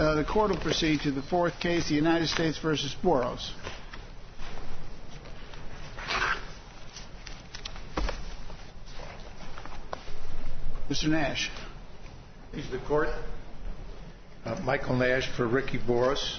The court will proceed to the fourth case, the United States versus Boros. Mr. Nash. Please, the court. Michael Nash for Ricky Boros.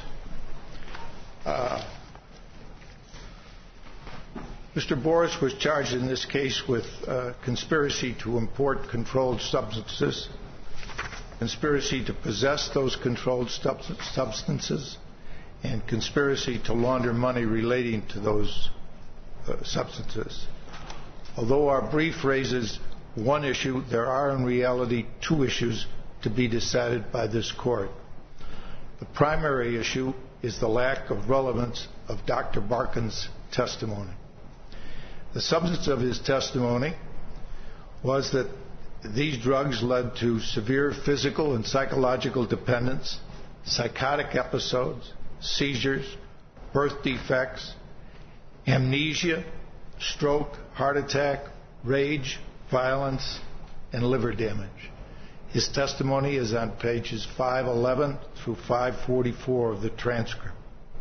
Mr. Boros was charged in this case with conspiracy to import controlled substances, conspiracy to possess those controlled substances, and conspiracy to launder money relating to those substances. Although our brief raises one issue, there are in reality two issues to be decided by this court. The primary issue is the lack of relevance of Dr. Barkan's testimony. The substance of his testimony was that these drugs led to severe physical and psychological dependence, psychotic episodes, seizures, birth defects, amnesia, stroke, heart attack, rage, violence, and liver damage. His testimony is on pages 511 through 544 of the transcript.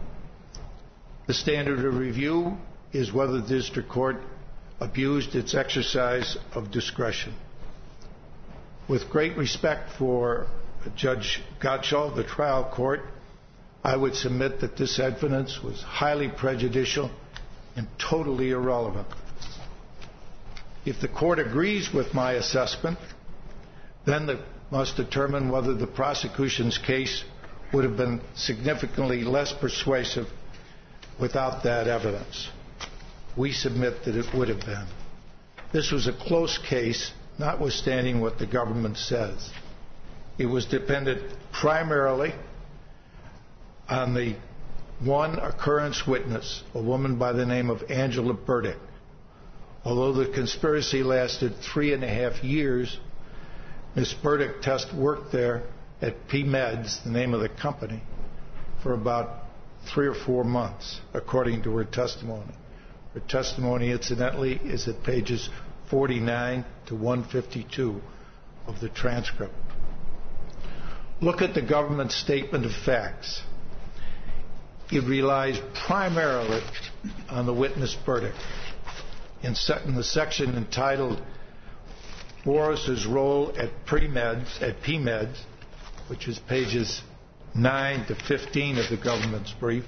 The standard of review is whether the district court abused its exercise of discretion. With great respect for Judge Gottschall, the trial court, I would submit that this evidence was highly prejudicial and totally irrelevant. If the court agrees with my assessment, then it must determine whether the prosecution's case would have been significantly less persuasive without that evidence. We submit that it would have been. This was a close case, notwithstanding what the government says. It was dependent primarily on the one occurrence witness, a woman by the name of Angela Burdick. Although the conspiracy lasted 3.5 years, Ms. Burdick worked there at P-Meds, the name of the company, for about 3 or 4 months, according to her testimony. Her testimony, incidentally, is at pages 49 to 152 of the transcript. Look at the government's statement of facts. It relies primarily on the witness Burdick. In the section entitled Boros' Role at P-Meds, which is pages 9 to 15 of the government's brief,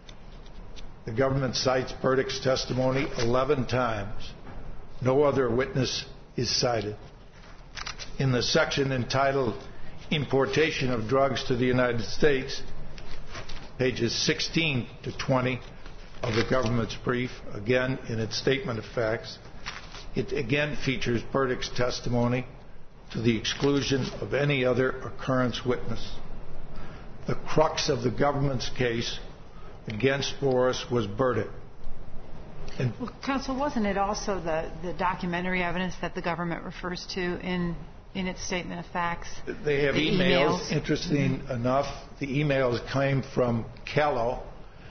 the government cites Burdick's testimony 11 times. No other witness is cited. In the section entitled Importation of Drugs to the United States, pages 16 to 20 of the government's brief, again in its statement of facts, it again features Burdick's testimony to the exclusion of any other occurrence witness. The crux of the government's case against Boros was Burdick. Well, counsel, wasn't it also the documentary evidence that the government refers to in its statement of facts? They have emails. Interesting enough, the emails came from Callo's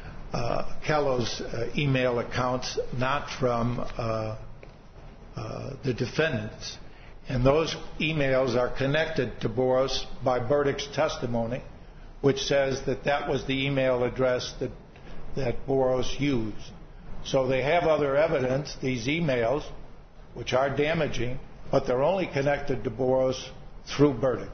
email accounts, not from the defendants. And those emails are connected to Boros by Burdick's testimony, which says that that was the email address that Boros used. So they have other evidence, these emails, which are damaging, but they're only connected to Boros through Burdick.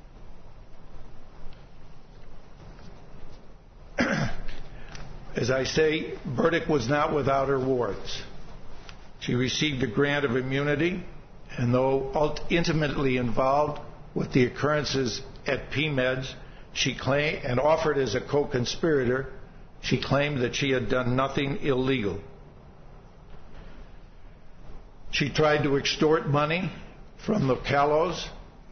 As I say, Burdick was not without her warts. She received a grant of immunity, and though intimately involved with the occurrences at P-Meds, she claimed, and offered as a co-conspirator, she claimed that she had done nothing illegal. She tried to extort money from the Callos,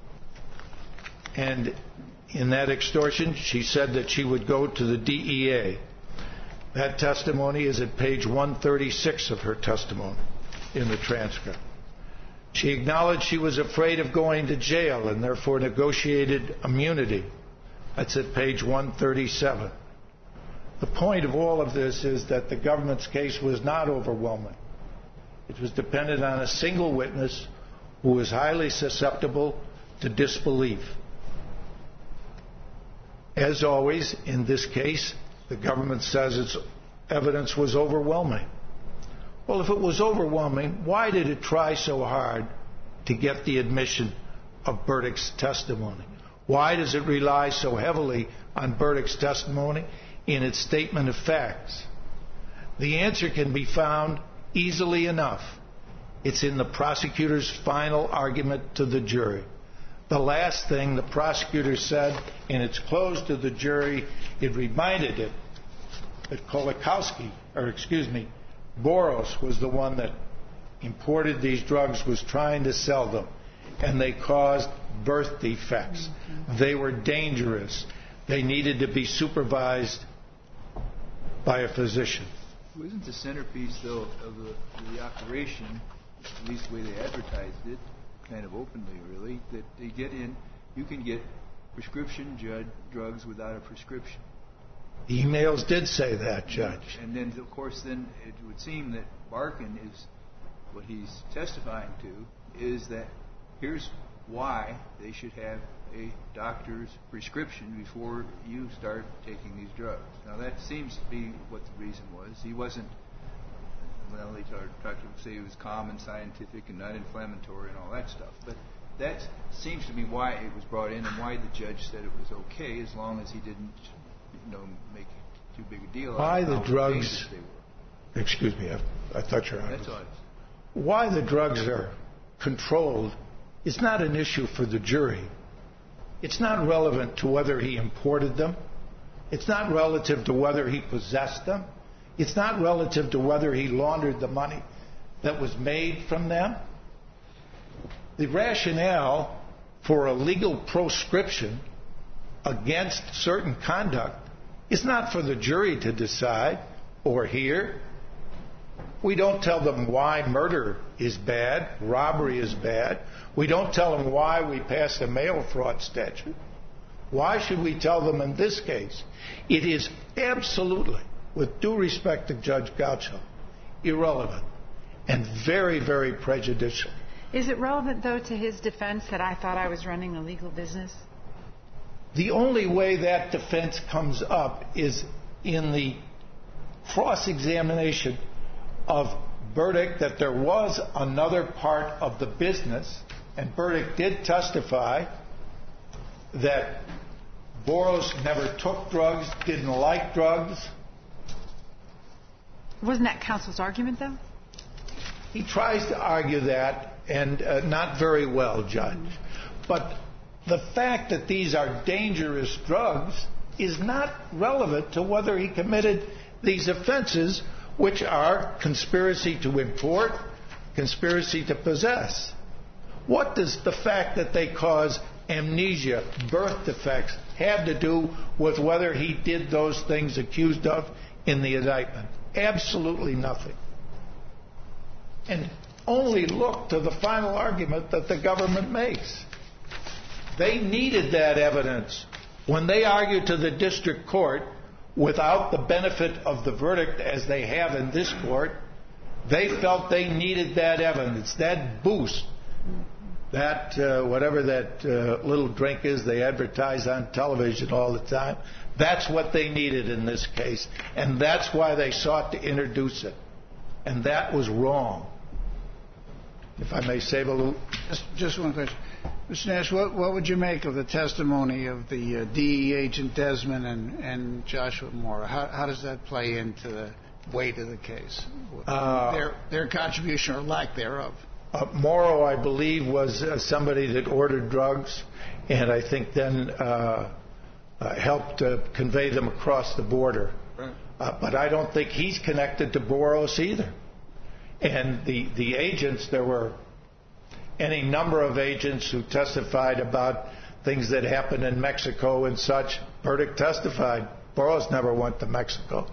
and in that extortion, she said that she would go to the DEA. That testimony is at page 136 of her testimony in the transcript. She acknowledged she was afraid of going to jail and therefore negotiated immunity. That's at page 137. The point of all of this is that the government's case was not overwhelming. It was dependent on a single witness who was highly susceptible to disbelief. As always, in this case, the government says its evidence was overwhelming. Well, if it was overwhelming, why did it try so hard to get the admission of Burdick's testimony? Why does it rely so heavily on Burdick's testimony in its statement of facts? The answer can be found easily enough. It's in the prosecutor's final argument to the jury. The last thing the prosecutor said in its close to the jury, it reminded it that Boros was the one that imported these drugs, was trying to sell them, and they caused birth defects. They were dangerous. They needed to be supervised by a physician. Wasn't the centerpiece, though, of the operation, at least the way they advertised it, kind of openly, really, that they get in, you can get prescription drugs without a prescription. The emails did say that, Judge. And then, of course, then it would seem that Barkin is, what he's testifying to, is that here's why they should have a doctor's prescription before you start taking these drugs. Now, that seems to be what the reason was. He wasn't, well, they tried to say he was calm and scientific and not inflammatory and all that stuff. But that seems to be why it was brought in and why the judge said it was okay as long as he didn't, make too big a deal why out of the drugs, they were. Excuse me, I thought you were on. That's all. Why the drugs are controlled is not an issue for the jury. It's not relevant to whether he imported them. It's not relative to whether he possessed them. It's not relative to whether he laundered the money that was made from them. The rationale for a legal proscription against certain conduct is not for the jury to decide or hear. We don't tell them why murder is bad, robbery is bad. We don't tell them why we passed a mail fraud statute. Why should we tell them in this case? It is absolutely, with due respect to Judge Gaucho, irrelevant and very, very prejudicial. Is it relevant, though, to his defense that I thought I was running a legal business? The only way that defense comes up is in the cross-examination of Burdick that there was another part of the business, and Burdick did testify that Boros never took drugs, didn't like drugs. Wasn't that counsel's argument, though? He tries to argue that, and not very well, Judge. But the fact that these are dangerous drugs is not relevant to whether he committed these offenses, which are conspiracy to import, conspiracy to possess. What does the fact that they cause amnesia, birth defects, have to do with whether he did those things accused of in the indictment? Absolutely nothing. And only look to the final argument that the government makes. They needed that evidence. When they argued to the district court without the benefit of the verdict as they have in this court, they felt they needed that evidence, that boost, that whatever that little drink is they advertise on television all the time. That's what they needed in this case, and that's why they sought to introduce it. And that was wrong. If I may save a little. Just one question. Mr. Nash, what would you make of the testimony of the DE agent Desmond and Joshua Morrow? How does that play into the weight of the case? Their contribution or lack thereof? Morrow, I believe, was somebody that ordered drugs, and I think then helped convey them across the border. Right. But I don't think he's connected to Boros either. And the agents, there were any number of agents who testified about things that happened in Mexico and such. Burdick testified. Boros never went to Mexico.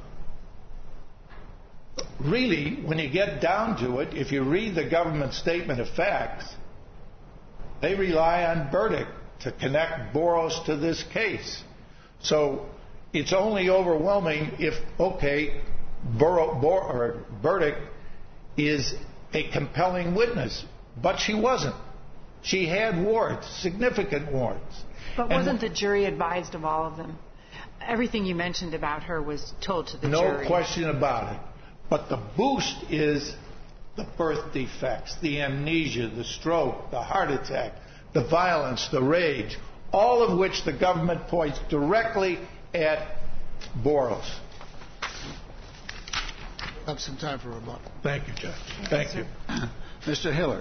Really, when you get down to it, if you read the government statement of facts, they rely on Burdick to connect Boros to this case. So it's only overwhelming if, okay, Burdick is a compelling witness. But she wasn't. She had warrants, significant warrants. But wasn't the jury advised of all of them? Everything you mentioned about her was told to the jury. No question about it. But the boost is the birth defects, the amnesia, the stroke, the heart attack, the violence, the rage, all of which the government points directly at Boros. Have some time for rebuttal. Thank you, Judge. Thank you. Mr. Hiller.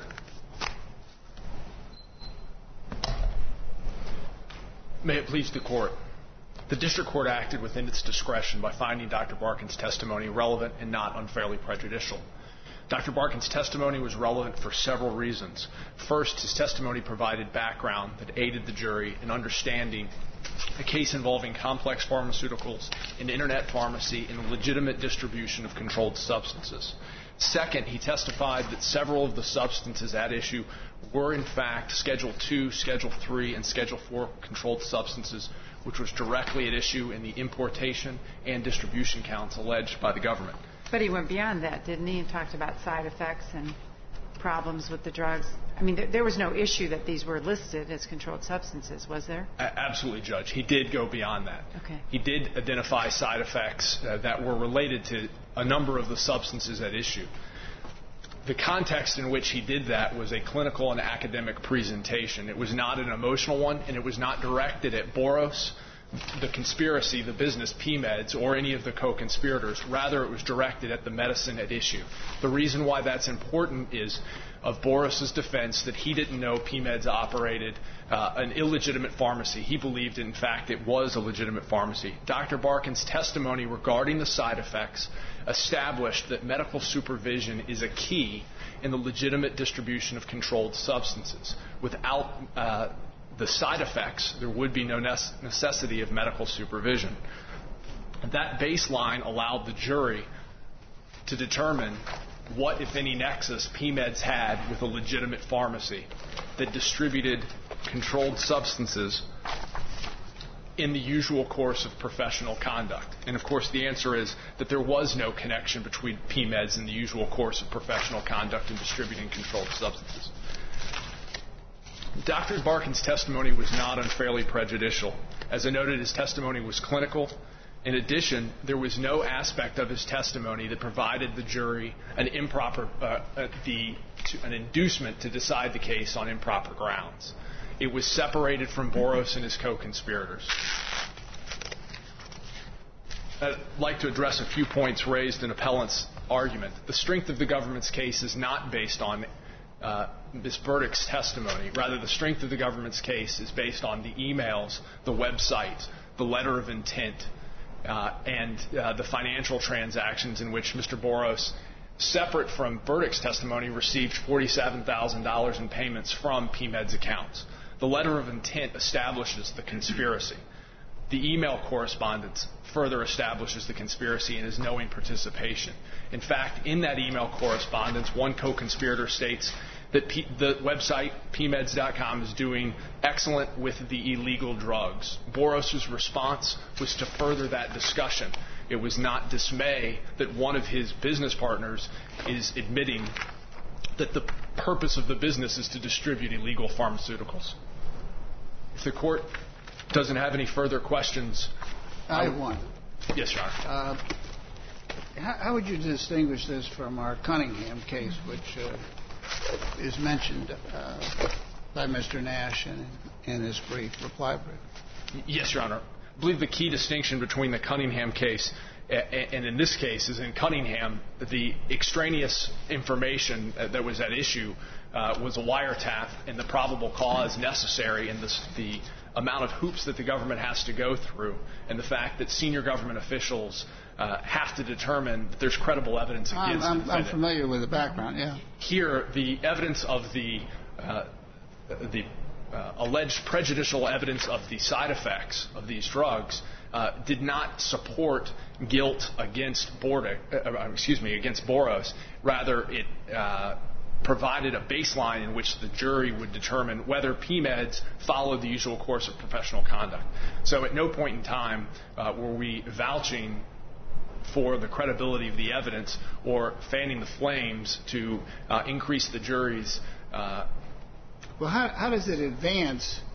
May it please the Court. The District Court acted within its discretion by finding Dr. Barkin's testimony relevant and not unfairly prejudicial. Dr. Barkin's testimony was relevant for several reasons. First, his testimony provided background that aided the jury in understanding a case involving complex pharmaceuticals, an internet pharmacy, and the legitimate distribution of controlled substances. Second, he testified that several of the substances at issue were in fact Schedule II, Schedule III, and Schedule IV controlled substances, which was directly at issue in the importation and distribution counts alleged by the government. But he went beyond that, didn't he? And talked about side effects and problems with the drugs. I mean, there was no issue that these were listed as controlled substances, was there? Absolutely, Judge. He did go beyond that. Okay. He did identify side effects that were related to a number of the substances at issue. The context in which he did that was a clinical and academic presentation. It was not an emotional one, and it was not directed at Boros, the conspiracy, the business, PMEDS, or any of the co-conspirators. Rather, it was directed at the medicine at issue. The reason why that's important is of Boros' defense that he didn't know PMEDS operated an illegitimate pharmacy. He believed, in fact, it was a legitimate pharmacy. Dr. Barkin's testimony regarding the side effects established that medical supervision is a key in the legitimate distribution of controlled substances. Without the side effects, there would be no necessity of medical supervision. That baseline allowed the jury to determine what, if any, nexus PMEDS had with a legitimate pharmacy that distributed controlled substances in the usual course of professional conduct. And, of course, the answer is that there was no connection between PMEDS and the usual course of professional conduct in distributing controlled substances. Dr. Barkin's testimony was not unfairly prejudicial. As I noted, his testimony was clinical. In addition, there was no aspect of his testimony that provided the jury an inducement to decide the case on improper grounds. It was separated from Boros and his co-conspirators. I'd like to address a few points raised in appellant's argument. The strength of the government's case is not based on Ms. Burdick's testimony. Rather, the strength of the government's case is based on the emails, the website, the letter of intent, and the financial transactions in which Mr. Boros, separate from Burdick's testimony, received $47,000 in payments from PMEDS accounts. The letter of intent establishes the conspiracy. The email correspondence further establishes the conspiracy and his knowing participation. In fact, in that email correspondence, one co-conspirator states that the website, PMEDS.com, is doing excellent with the illegal drugs. Boros' response was to further that discussion. It was not dismay that one of his business partners is admitting that the purpose of the business is to distribute illegal pharmaceuticals. If the Court doesn't have any further questions... I have one. Yes, Your Honor. How would you distinguish this from our Cunningham case, which is mentioned by Mr. Nash in his reply brief? Yes, Your Honor. I believe the key distinction between the Cunningham case and in this case is in Cunningham, the extraneous information that was at issue was a wiretap, and the probable cause necessary and the amount of hoops that the government has to go through, and the fact that senior government officials have to determine that there's credible evidence against the defendant. I'm familiar with the background, yeah. Here, the evidence of the alleged prejudicial evidence of the side effects of these drugs did not support guilt against Boros. Rather, it provided a baseline in which the jury would determine whether PMEDS followed the usual course of professional conduct. So at no point in time were we vouching for the credibility of the evidence or fanning the flames to increase the jury's... Well, how does it advance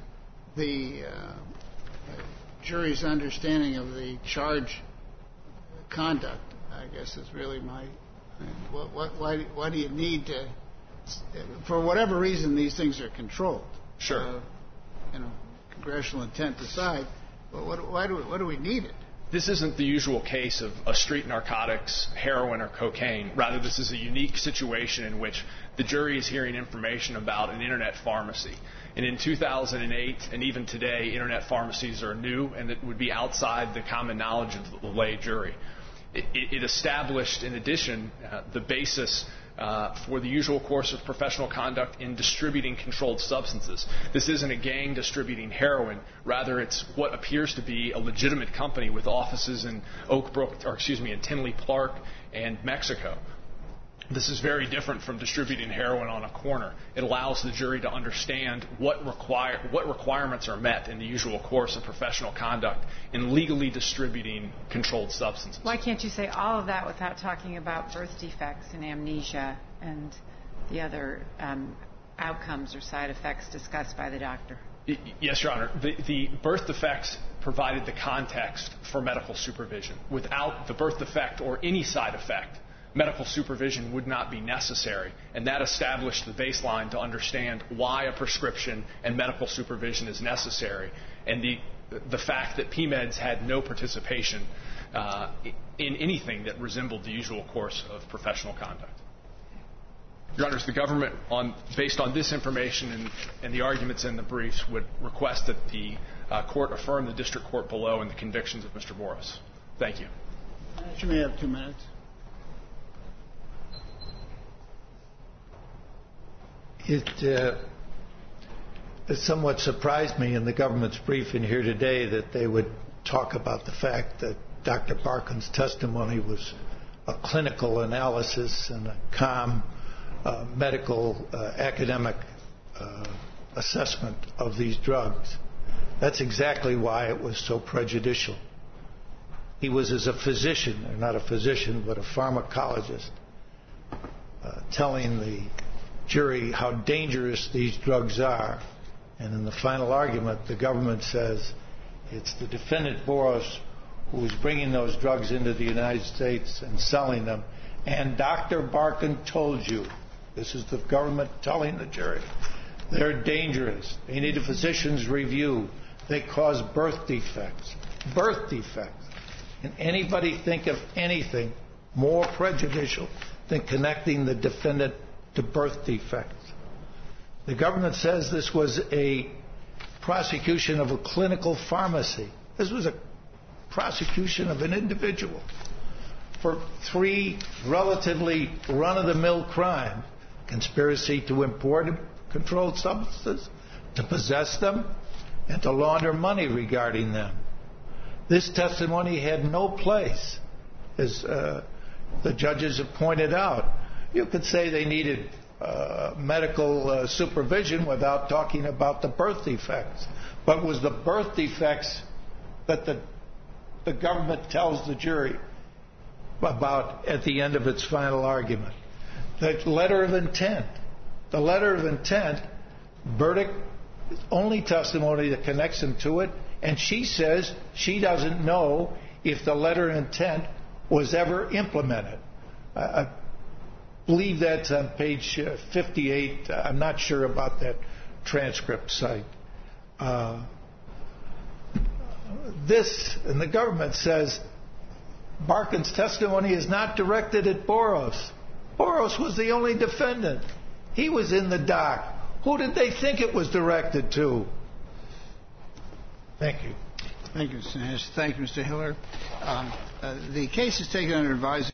the jury's understanding of the charge conduct, I guess, is really my. Why do you need to? For whatever reason, these things are controlled. Sure. Congressional intent aside, but why do we need it? This isn't the usual case of a street narcotics, heroin, or cocaine. Rather, this is a unique situation in which the jury is hearing information about an internet pharmacy. And in 2008, and even today, internet pharmacies are new, and it would be outside the common knowledge of the lay jury. It established, in addition, the basis for the usual course of professional conduct in distributing controlled substances. This isn't a gang distributing heroin. Rather, it's what appears to be a legitimate company with offices in in Tinley Park and Mexico. This is very different from distributing heroin on a corner. It allows the jury to understand what requirements are met in the usual course of professional conduct in legally distributing controlled substances. Why can't you say all of that without talking about birth defects and amnesia and the other outcomes or side effects discussed by the doctor? Yes, Your Honor. The birth defects provided the context for medical supervision. Without the birth defect or any side effect, medical supervision would not be necessary, and that established the baseline to understand why a prescription and medical supervision is necessary, and the fact that PMEDs had no participation in anything that resembled the usual course of professional conduct. Your Honors, the government, based on this information and the arguments in the briefs, would request that the court affirm the district court below and the convictions of Mr. Boros. Thank you. You may have 2 minutes. It somewhat surprised me in the government's briefing here today that they would talk about the fact that Dr. Barkan's testimony was a clinical analysis and a calm medical academic assessment of these drugs. That's exactly why it was so prejudicial. He was, as a physician, or not a physician, but a pharmacologist, telling the jury how dangerous these drugs are. And in the final argument, the government says it's the defendant, Boros, who is bringing those drugs into the United States and selling them. And Dr. Barkan told you, this is the government telling the jury, they're dangerous. They need a physician's review. They cause birth defects. Birth defects. Can anybody think of anything more prejudicial than connecting the defendant to birth defects? The government says this was a prosecution of a clinical pharmacy. This was a prosecution of an individual for 3 relatively run-of-the-mill crimes: conspiracy to import controlled substances, to possess them, and to launder money regarding them. This testimony had no place, as the judges have pointed out. You could say they needed medical supervision without talking about the birth defects. But it was the birth defects that the government tells the jury about at the end of its final argument. The letter of intent. The letter of intent, Burdick, only testimony that connects him to it, and she says she doesn't know if the letter of intent was ever implemented. I believe that's on page 58. I'm not sure about that transcript site. And the government says Barkan's testimony is not directed at Boros. Boros was the only defendant. He was in the dock. Who did they think it was directed to? Thank you. Thank you, Mr. Nash. Thank you, Mr. Hiller. The case is taken under advisement.